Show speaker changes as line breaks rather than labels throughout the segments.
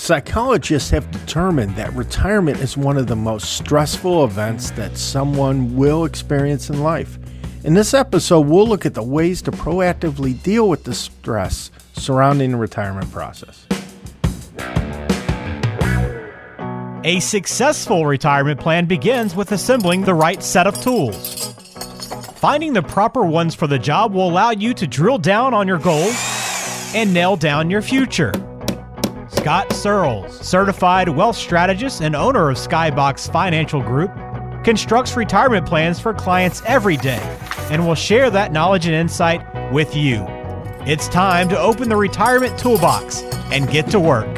Psychologists have determined that retirement is one of the most stressful events that someone will experience in life. In this episode, we'll look at the ways to proactively deal with the stress surrounding the retirement process.
A successful retirement plan begins with assembling the right set of tools. Finding the proper ones for the job will allow you to drill down on your goals and nail down your future. Scott Searles, certified wealth strategist and owner of Skybox Financial Group, constructs retirement plans for clients every day and will share that knowledge and insight with you. It's time to open the retirement toolbox and get to work.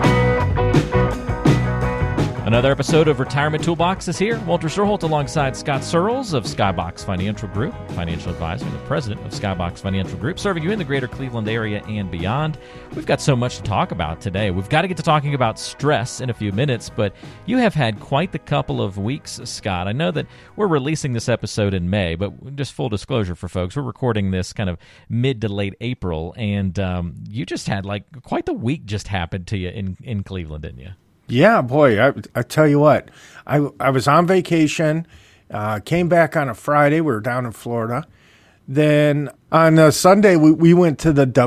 Another episode of Retirement Toolbox is here. Walter Storholt alongside Scott Searles of Skybox Financial Group, financial advisor and the president of Skybox Financial Group, serving you in the greater Cleveland area and beyond. We've got so much to talk about today. We've got to get to talking about stress in a few minutes, but you have had quite the couple of weeks, Scott. I know that we're releasing this episode in May, but just full disclosure for folks, we're recording this kind of mid to late April, and you just had quite the week just happened to you in Cleveland, didn't you?
Yeah, boy, I tell you what, I was on vacation, came back on a Friday. We were down in Florida. Then on a Sunday, we went to the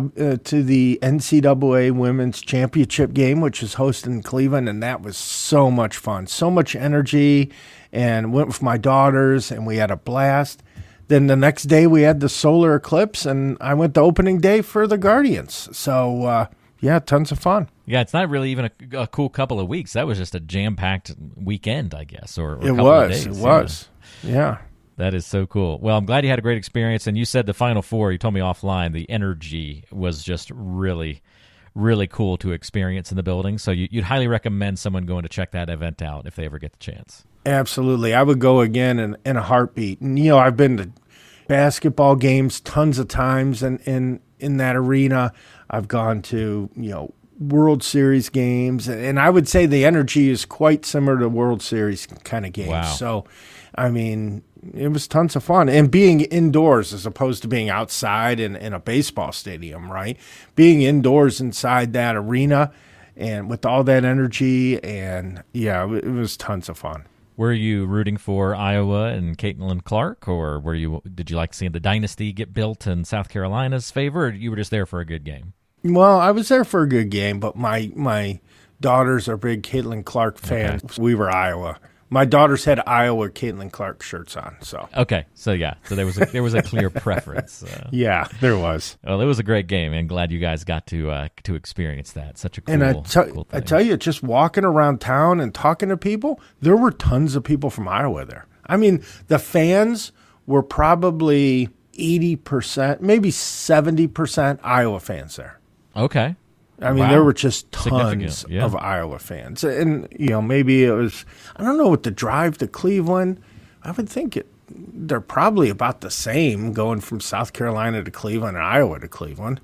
NCAA Women's Championship game, which is hosted in Cleveland, and that was so much fun, so much energy, and went with my daughters, and we had a blast. Then the next day, we had the solar eclipse, and I went to opening day for the Guardians. So, yeah, tons of fun.
Yeah, it's not really even a cool couple of weeks. That was just a jam-packed weekend, I guess, or a
it
couple
was.
of days.
It was. Yeah.
That is so cool. Well, I'm glad you had a great experience. And you said the Final Four, you told me offline, the energy was just really, really cool to experience in the building. So you'd highly recommend someone going to check that event out if they ever get the chance.
Absolutely. I would go again in a heartbeat. And, I've been to basketball games tons of times in that arena. I've gone to, World Series games, and I would say the energy is quite similar to World Series kind of games.
Wow.
So, I mean, it was tons of fun. And being indoors as opposed to being outside in a baseball stadium, right? Being indoors inside that arena and with all that energy, and, yeah, it was tons of fun.
Were you rooting for Iowa and Caitlin Clark, or did you like seeing the dynasty get built in South Carolina's favor, or you were just there for a good game?
Well, I was there for a good game, but my daughters are big Caitlin Clark fans. Okay. We were Iowa. My daughters had Iowa Caitlin Clark shirts on. So
okay, so there was a clear preference.
Yeah, there was.
Well, it was a great game, and glad you guys got to experience that. Such a cool,
cool thing. I tell you, just walking around town and talking to people, there were tons of people from Iowa there. I mean, the fans were probably 80%, maybe 70% Iowa fans there.
Okay.
I mean, There were just tons of Iowa fans. And, maybe it was, I don't know, with the drive to Cleveland, I would think they're probably about the same going from South Carolina to Cleveland and Iowa to Cleveland.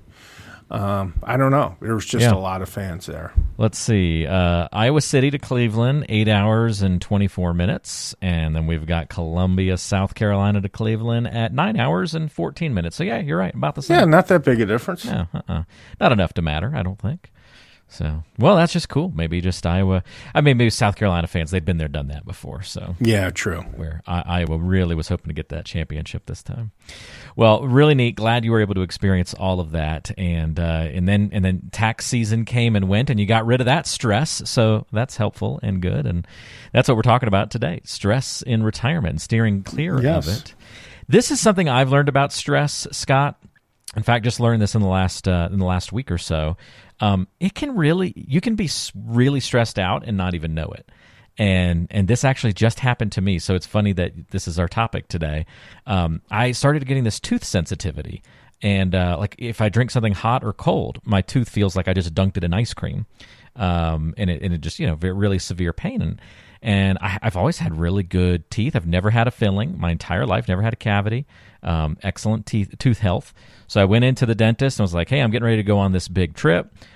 I don't know. There was just a lot of fans there.
Let's see. Iowa City to Cleveland, 8 hours and 24 minutes. And then we've got Columbia, South Carolina to Cleveland at 9 hours and 14 minutes. So, yeah, you're right. About the same.
Yeah, not that big a difference.
No, not enough to matter, I don't think. So, well, that's just cool. Maybe just Iowa. I mean, maybe South Carolina fans, they've been there, done that before. So
yeah, true.
Where Iowa really was hoping to get that championship this time. Well, really neat. Glad you were able to experience all of that, and then tax season came and went, and you got rid of that stress. So that's helpful and good, and that's what we're talking about today: stress in retirement and steering clear of it. This is something I've learned about stress, Scott. In fact, just learned this in the last week or so. You can be really stressed out and not even know it. And this actually just happened to me. So it's funny that this is our topic today. I started getting this tooth sensitivity. And if I drink something hot or cold, my tooth feels like I just dunked it in ice cream. And it just, really severe pain. And I've always had really good teeth. I've never had a filling my entire life, never had a cavity, excellent tooth health. So I went into the dentist and was like, hey, I'm getting ready to go on this big trip.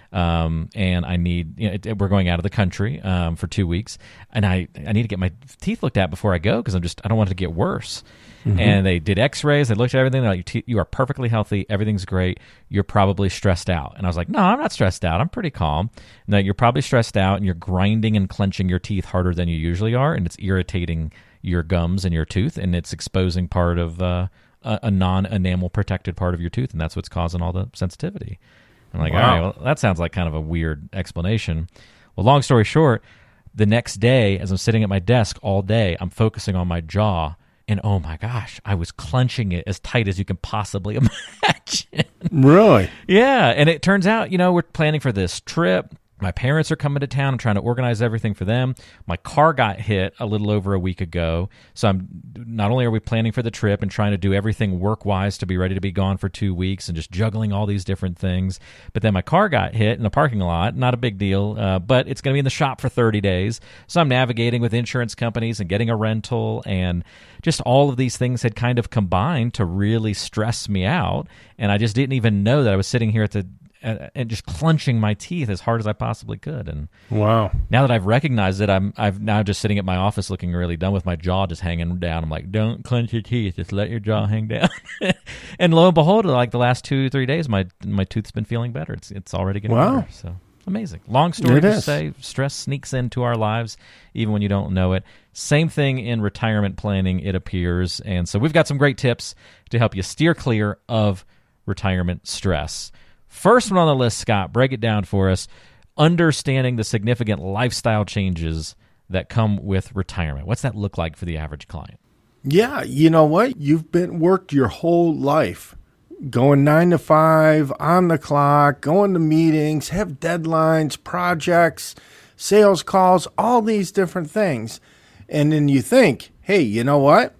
and I need, we're going out of the country for 2 weeks, and I need to get my teeth looked at before I go because I don't want it to get worse. And they did x-rays, they looked at everything, they're like, you are perfectly healthy, everything's great, you're probably stressed out. And I was like, no, I'm not stressed out, I'm pretty calm. No, you're probably stressed out and you're grinding and clenching your teeth harder than you usually are, and it's irritating your gums and your tooth, and it's exposing part of a non-enamel protected part of your tooth, and that's what's causing all the sensitivity. I'm like, all right, well, that sounds like kind of a weird explanation. Well, long story short, the next day, as I'm sitting at my desk all day, I'm focusing on my jaw, and oh my gosh, I was clenching it as tight as you can possibly imagine.
Really?
Yeah, and it turns out, we're planning for this trip. My parents are coming to town. I'm trying to organize everything for them. My car got hit a little over a week ago. So not only are we planning for the trip and trying to do everything work-wise to be ready to be gone for 2 weeks and just juggling all these different things, but then my car got hit in the parking lot. Not a big deal, but it's going to be in the shop for 30 days. So I'm navigating with insurance companies and getting a rental, and just all of these things had kind of combined to really stress me out. And I just didn't even know that I was sitting here and just clenching my teeth as hard as I possibly could. And
wow,
now that I've recognized it, I'm now just sitting at my office looking really dumb with my jaw just hanging down. I'm like, don't clench your teeth, just let your jaw hang down. And lo and behold, like the last 2-3 days, my tooth's been feeling better. It's already getting better. So amazing. Long story to say, stress sneaks into our lives even when you don't know it. Same thing in retirement planning, it appears. And so we've got some great tips to help you steer clear of retirement stress. First one on the list, Scott, break it down for us. Understanding the significant lifestyle changes that come with retirement. What's that look like for the average client?
Yeah, you know what? You've worked your whole life, going 9 to 5, on the clock, going to meetings, have deadlines, projects, sales calls, all these different things. And then you think, hey, you know what?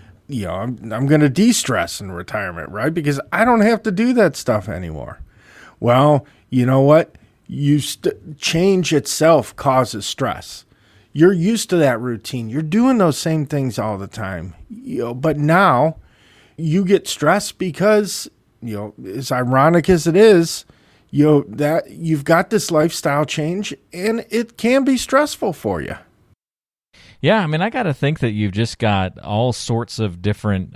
I'm going to de-stress in retirement, right? Because I don't have to do that stuff anymore. Well, you know what? Change itself causes stress. You're used to that routine. You're doing those same things all the time. But now you get stressed because, as ironic as it is, that you've got this lifestyle change, and it can be stressful for you.
Yeah, I mean, I got to think that you've just got all sorts of different,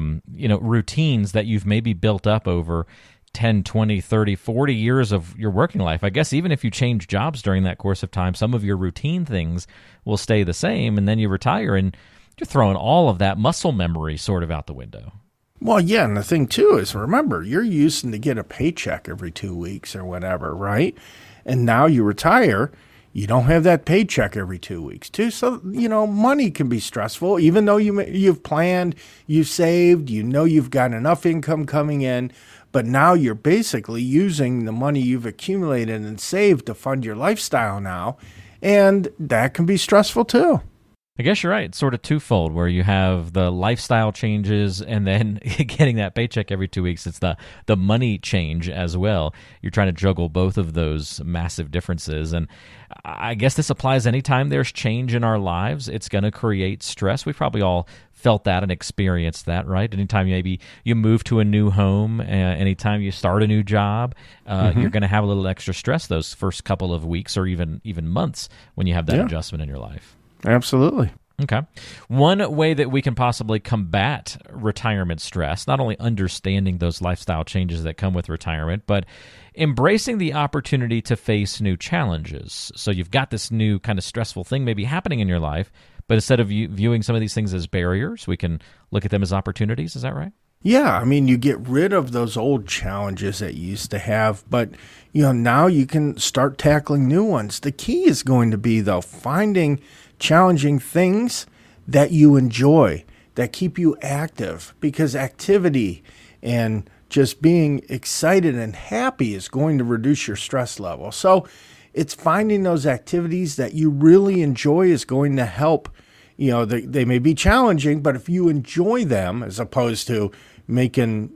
routines that you've maybe built up over 10, 20, 30, 40 years of your working life. I guess even if you change jobs during that course of time, some of your routine things will stay the same, and then you retire, and you're throwing all of that muscle memory sort of out the window.
Well, yeah, and the thing, too, is remember, you're used to get a paycheck every 2 weeks or whatever, right? And now you retire, you don't have that paycheck every 2 weeks, too. So, money can be stressful, even though you've planned, you've saved, you've got enough income coming in. But now you're basically using the money you've accumulated and saved to fund your lifestyle now, and that can be stressful too.
I guess you're right. It's sort of twofold, where you have the lifestyle changes and then getting that paycheck every 2 weeks. It's the money change as well. You're trying to juggle both of those massive differences. And I guess this applies anytime there's change in our lives. It's going to create stress. We've probably all felt that and experienced that, right? Anytime maybe you move to a new home, anytime you start a new job, you're going to have a little extra stress those first couple of weeks or even months when you have that adjustment in your life.
Absolutely.
Okay. One way that we can possibly combat retirement stress, not only understanding those lifestyle changes that come with retirement, but embracing the opportunity to face new challenges. So you've got this new kind of stressful thing maybe happening in your life, but instead of viewing some of these things as barriers, we can look at them as opportunities. Is that right?
Yeah, I mean, you get rid of those old challenges that you used to have, but now you can start tackling new ones. The key is going to be, though, finding challenging things that you enjoy, that keep you active, because activity and just being excited and happy is going to reduce your stress level. So it's finding those activities that you really enjoy is going to help. They may be challenging, but if you enjoy them, as opposed to making,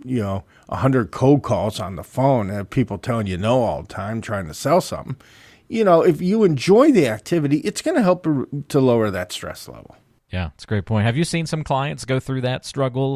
100 cold calls on the phone and people telling you no all the time, trying to sell something, if you enjoy the activity, it's going to help to lower that stress level.
Yeah, it's a great point. Have you seen some clients go through that struggle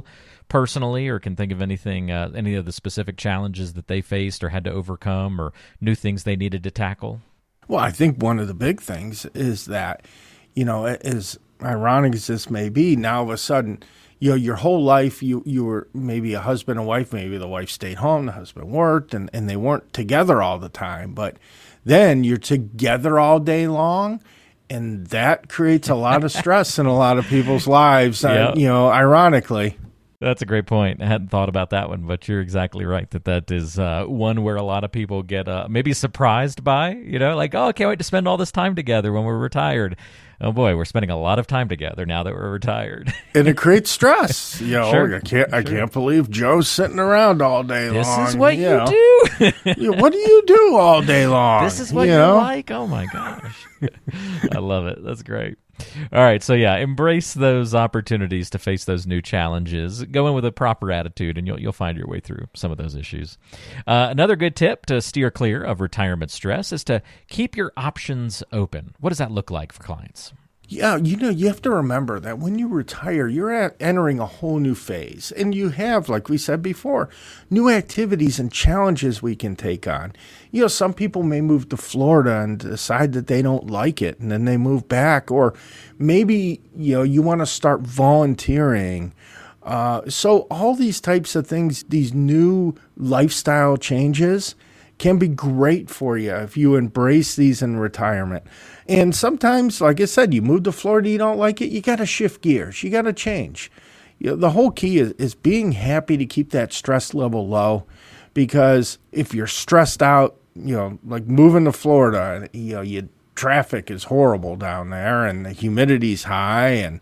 personally, or can think of anything, any of the specific challenges that they faced or had to overcome, or new things they needed to tackle?
Well, I think one of the big things is that, as ironic as this may be, now all of a sudden, your whole life, you were maybe a husband and wife, maybe the wife stayed home, the husband worked, and they weren't together all the time. But then you're together all day long, and that creates a lot of stress in a lot of people's lives,
Yep.
Ironically.
That's a great point. I hadn't thought about that one, but you're exactly right that is one where a lot of people get maybe surprised by, like, oh, I can't wait to spend all this time together when we're retired. Oh, boy, we're spending a lot of time together now that we're retired.
And it creates stress.
Sure.
I can't believe Joe's sitting around all day long.
This is what you do.
What do you do all day long?
This is what you like? Oh, my gosh. I love it. That's great. All right, so embrace those opportunities to face those new challenges. Go in with a proper attitude, and you'll find your way through some of those issues. Another good tip to steer clear of retirement stress is to keep your options open. What does that look like for clients?
Yeah, you have to remember that when you retire, you're entering a whole new phase. And you have, like we said before, new activities and challenges we can take on. Some people may move to Florida and decide that they don't like it, and then they move back. Or maybe, you want to start volunteering. So all these types of things, these new lifestyle changes, can be great for you if you embrace these in retirement. And sometimes, like I said, you move to Florida, you don't like it, you got to shift gears. You got to change. The whole key is being happy to keep that stress level low, because if you're stressed out, like moving to Florida, traffic is horrible down there, and the humidity's high, and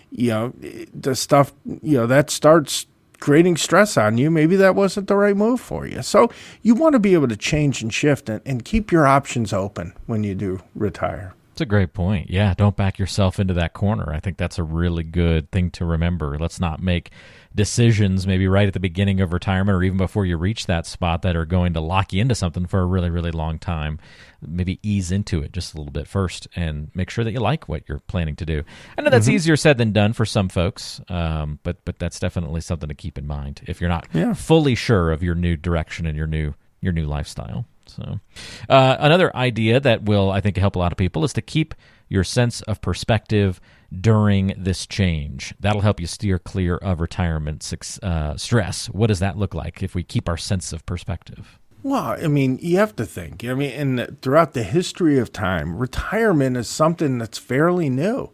the stuff, that starts creating stress on you. Maybe that wasn't the right move for you. So you want to be able to change and shift and keep your options open when you do retire.
It's a great point. Yeah, don't back yourself into that corner. I think that's a really good thing to remember. Let's not make decisions maybe right at the beginning of retirement or even before you reach that spot that are going to lock you into something for a really, really long time. Maybe ease into it just a little bit first and make sure that you like what you're planning to do. I know that's easier said than done for some folks, but that's definitely something to keep in mind if you're not fully sure of your new direction and your new lifestyle. So another idea that will, I think, help a lot of people is to keep your sense of perspective during this change. That'll help you steer clear of retirement stress. What does that look like if we keep our sense of perspective?
Well, you have to think. Throughout the history of time, retirement is something that's fairly new.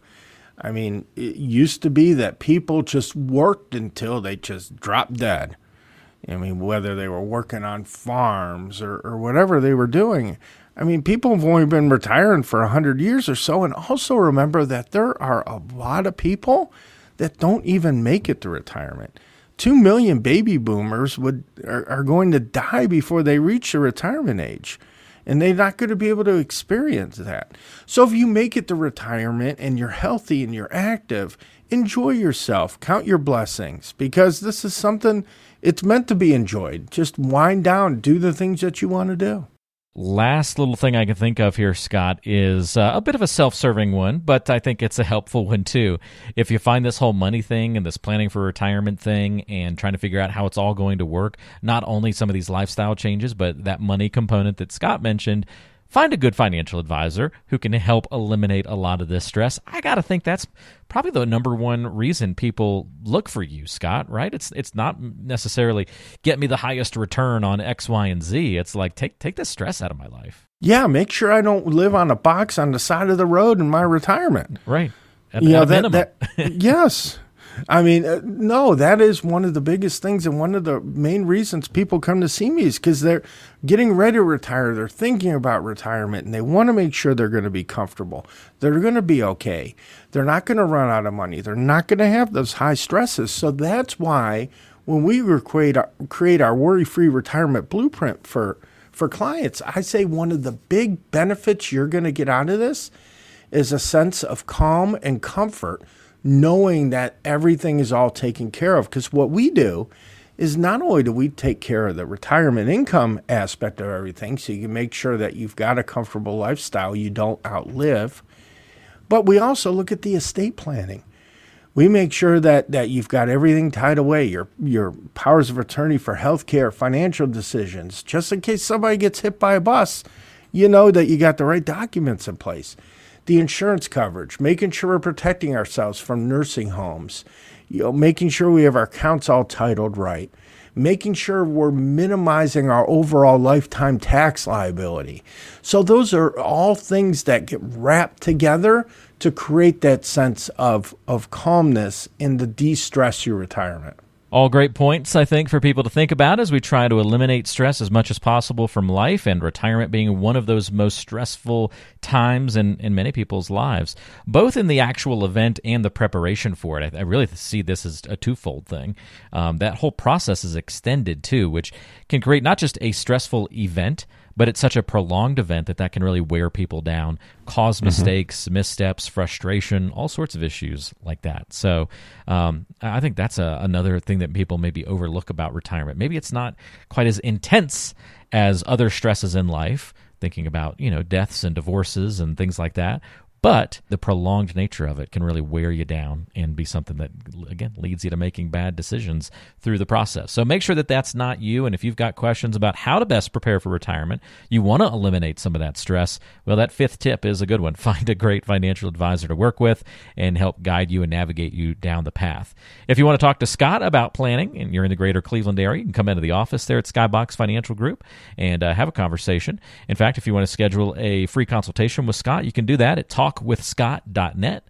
It used to be that people just worked until they just dropped dead. Whether they were working on farms or whatever they were doing. People have only been retiring for 100 years or so. And also remember that there are a lot of people that don't even make it to retirement. 2 million baby boomers are going to die before they reach the retirement age. And they're not going to be able to experience that. So if you make it to retirement and you're healthy and you're active, enjoy yourself. Count your blessings, because this is something, it's meant to be enjoyed. Just wind down, do the things that you want to do.
Last little thing I can think of here, Scott, is a bit of a self-serving one, but I think it's a helpful one too. If you find this whole money thing and this planning for retirement thing and trying to figure out how it's all going to work, not only some of these lifestyle changes, but that money component that Scott mentioned, find a good financial advisor who can help eliminate a lot of this stress. I got to think that's probably the number one reason people look for you, Scott, right? It's not necessarily get me the highest return on X, Y, and Z. It's like take the stress out of my life.
Yeah, make sure I don't live on a box on the side of the road in my retirement.
Right. At a minimum.
Yes. No, that is one of the biggest things, and one of the main reasons people come to see me is because they're getting ready to retire. They're thinking about retirement, and they want to make sure they're going to be comfortable. They're going to be okay. They're not going to run out of money. They're not going to have those high stresses. So that's why when we create our worry-free retirement blueprint for clients, I say one of the big benefits you're going to get out of this is a sense of calm and comfort, knowing that everything is all taken care of. Because what we do is not only do we take care of the retirement income aspect of everything, so you can make sure that you've got a comfortable lifestyle you don't outlive, but we also look at the estate planning. We make sure that you've got everything tied away, your powers of attorney for healthcare, financial decisions, just in case somebody gets hit by a bus, you know that you got the right documents in place. The insurance coverage, making sure we're protecting ourselves from nursing homes, making sure we have our accounts all titled right, making sure we're minimizing our overall lifetime tax liability. So those are all things that get wrapped together to create that sense of calmness and to de-stress your retirement.
All great points, I think, for people to think about as we try to eliminate stress as much as possible from life, and retirement being one of those most stressful times in many people's lives, both in the actual event and the preparation for it. I really see this as a twofold thing. That whole process is extended, too, which can create not just a stressful event, but it's such a prolonged event that can really wear people down, cause mistakes, missteps, frustration, all sorts of issues like that. So I think that's another thing that people maybe overlook about retirement. Maybe it's not quite as intense as other stresses in life, thinking about, deaths and divorces and things like that. But the prolonged nature of it can really wear you down and be something that, again, leads you to making bad decisions through the process. So make sure that that's not you. And if you've got questions about how to best prepare for retirement, you want to eliminate some of that stress, well, that fifth tip is a good one. Find a great financial advisor to work with and help guide you and navigate you down the path. If you want to talk to Scott about planning and you're in the greater Cleveland area, you can come into the office there at Skybox Financial Group and have a conversation. In fact, if you want to schedule a free consultation with Scott, you can do that at talkwithscott.net,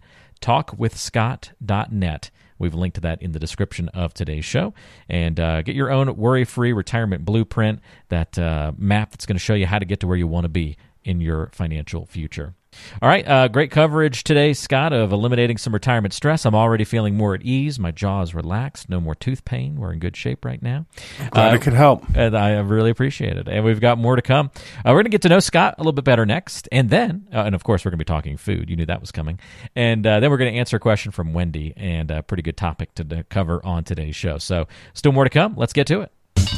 talkwithscott.net. We've linked to that in the description of today's show. And get your own worry-free retirement blueprint, that map that's going to show you how to get to where you want to be in your financial future. All right, great coverage today, Scott, of eliminating some retirement stress. I'm already feeling more at ease. My jaw is relaxed. No more tooth pain. We're in good shape right now.
Glad I could help.
And I really appreciate it. And we've got more to come. We're going to get to know Scott a little bit better next. And then, and of course, we're going to be talking food. You knew that was coming. And then we're going to answer a question from Wendy, and a pretty good topic to cover on today's show. So still more to come. Let's get to it.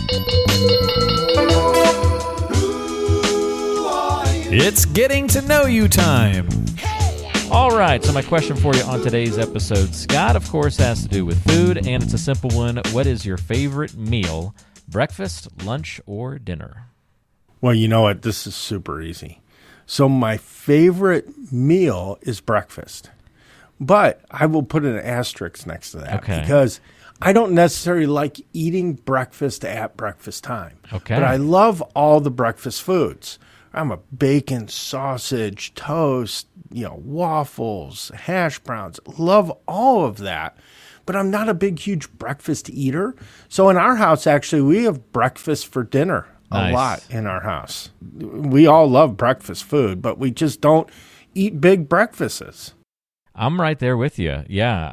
It's getting to know you time.
All right, so my question for you on today's episode, Scott, of course, has to do with food, and it's a simple one. What is your favorite meal, breakfast, lunch, or dinner?
Well, you know what? This is super easy. So my favorite meal is breakfast, but I will put an asterisk next to that because I don't necessarily like eating breakfast at breakfast time.
Okay.
But I love all the breakfast foods. I'm a bacon, sausage, toast, waffles, hash browns. Love all of that. But I'm not a big, huge breakfast eater. So in our house, actually, we have breakfast for dinner a lot in our house. We all love breakfast food, but we just don't eat big breakfasts.
I'm right there with you. Yeah.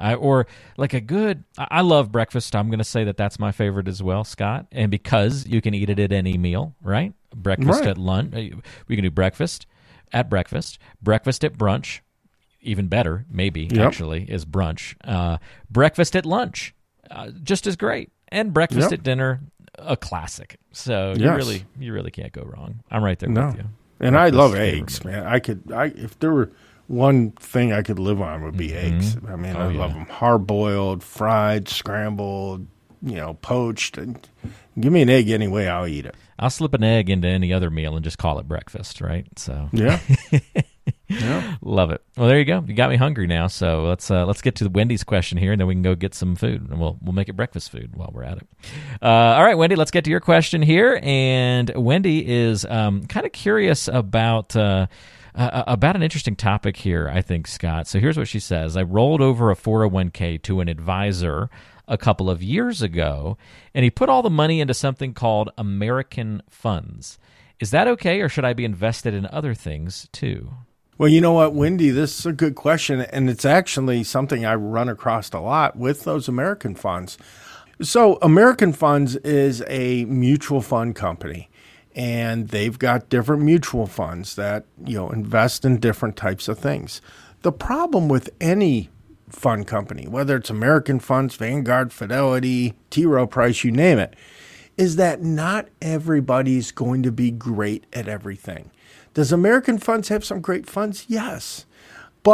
I love breakfast. I'm going to say that that's my favorite as well, Scott. And because you can eat it at any meal, right? Breakfast at lunch. We can do breakfast at breakfast at brunch. Even better, maybe, actually, is brunch. Breakfast at lunch, just as great. And breakfast at dinner, a classic. So you really can't go wrong. I'm right there with you.
And I love eggs, man. If there were one thing I could live on, would be eggs. I mean, I love them hard-boiled, fried, scrambled, poached. And give me an egg any way, I'll eat it.
I'll slip an egg into any other meal and just call it breakfast, right? So
yeah.
Love it. Well, there you go. You got me hungry now. So let's get to Wendy's question here, and then we can go get some food, and we'll make it breakfast food while we're at it. All right, Wendy, let's get to your question here. And Wendy is kind of curious about an interesting topic here, I think, Scott. So here's what she says. I rolled over a 401k to an advisor a couple of years ago, and he put all the money into something called American Funds. Is that okay, or should I be invested in other things too?
Well, you know what, Wendy, this is a good question, and it's actually something I run across a lot with those American Funds. So American Funds is a mutual fund company, and they've got different mutual funds that invest in different types of things. The problem with any fund company, whether it's American Funds, Vanguard, Fidelity, T. Rowe Price, you name it, is that not everybody's going to be great at everything. Does American Funds have some great funds? Yes. But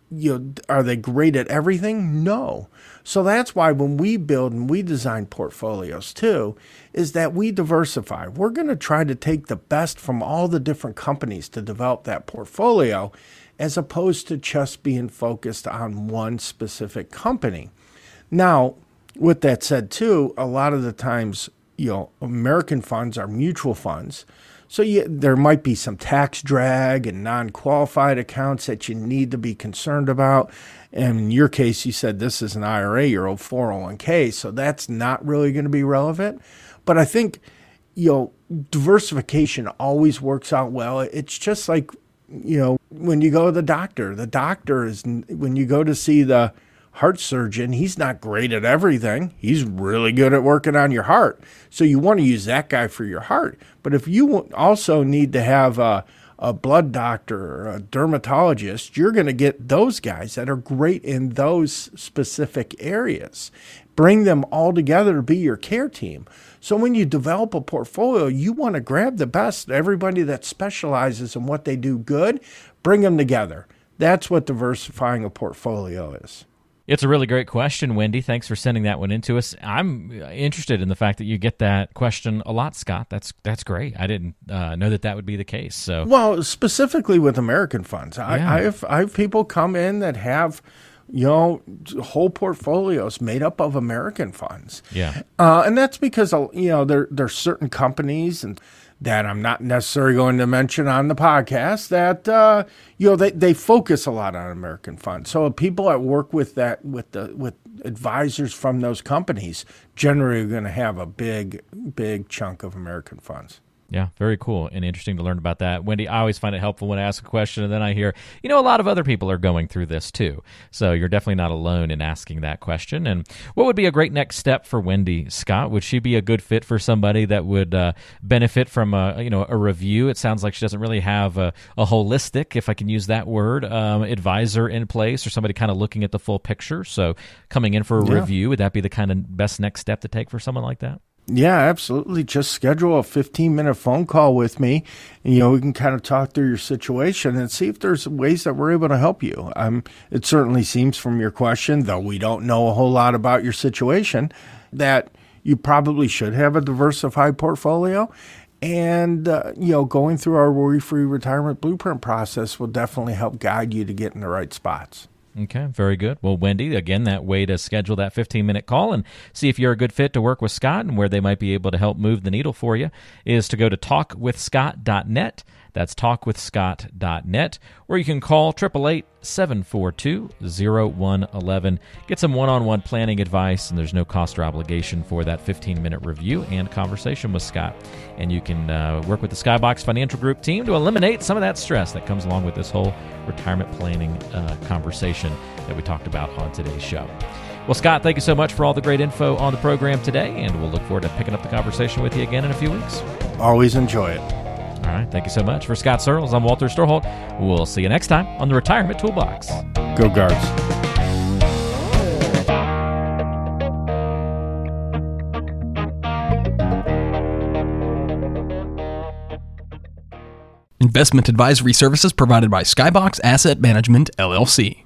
are they great at everything? No. So that's why when we build and we design portfolios too, is that we diversify. We're going to try to take the best from all the different companies to develop that portfolio, as opposed to just being focused on one specific company. Now, with that said too, a lot of the times, American funds are mutual funds. So there might be some tax drag and non-qualified accounts that you need to be concerned about. And in your case, you said this is an IRA, your old 401k, so that's not really going to be relevant. But I think, diversification always works out well. It's just like, when you go to the doctor is, when you go to see the heart surgeon, he's not great at everything. He's really good at working on your heart. So you want to use that guy for your heart. But if you also need to have a blood doctor or a dermatologist, you're going to get those guys that are great in those specific areas. Bring them all together to be your care team. So when you develop a portfolio, you want to grab the best, everybody that specializes in what they do good, bring them together. That's what diversifying a portfolio is.
It's a really great question, Wendy. Thanks for sending that one into us. I'm interested in the fact that you get that question a lot, Scott. That's great. I didn't know that would be the case. So,
well, specifically with American funds, I have people come in that have, whole portfolios made up of American funds.
Yeah,
and that's because there's certain companies and that I'm not necessarily going to mention on the podcast that they focus a lot on American funds. So people that work with advisors from those companies generally are going to have a big chunk of American funds.
Yeah, very cool and interesting to learn about that. Wendy, I always find it helpful when I ask a question and then I hear, a lot of other people are going through this too. So you're definitely not alone in asking that question. And what would be a great next step for Wendy, Scott? Would she be a good fit for somebody that would benefit from a review? It sounds like she doesn't really have a holistic, if I can use that word, advisor in place, or somebody kind of looking at the full picture. So coming in for a review, would that be the kind of best next step to take for someone like that?
Yeah, absolutely. Just schedule a 15-minute phone call with me. And, we can kind of talk through your situation and see if there's ways that we're able to help you. It certainly seems from your question, though we don't know a whole lot about your situation, that you probably should have a diversified portfolio. And, going through our Worry-Free Retirement Blueprint process will definitely help guide you to get in the right spots.
Okay, very good. Well, Wendy, again, that way to schedule that 15-minute call and see if you're a good fit to work with Scott and where they might be able to help move the needle for you is to go to talkwithscott.net. That's talkwithscott.net, or you can call 888-742-0111. Get some one-on-one planning advice, and there's no cost or obligation for that 15-minute review and conversation with Scott. And you can work with the Skybox Financial Group team to eliminate some of that stress that comes along with this whole retirement planning conversation that we talked about on today's show. Well, Scott, thank you so much for all the great info on the program today, and we'll look forward to picking up the conversation with you again in a few weeks.
Always enjoy it.
All right, thank you so much. For Scott Searles, I'm Walter Storholt. We'll see you next time on the Retirement Toolbox.
Go Guards.
Investment advisory services provided by Skybox Asset Management, LLC.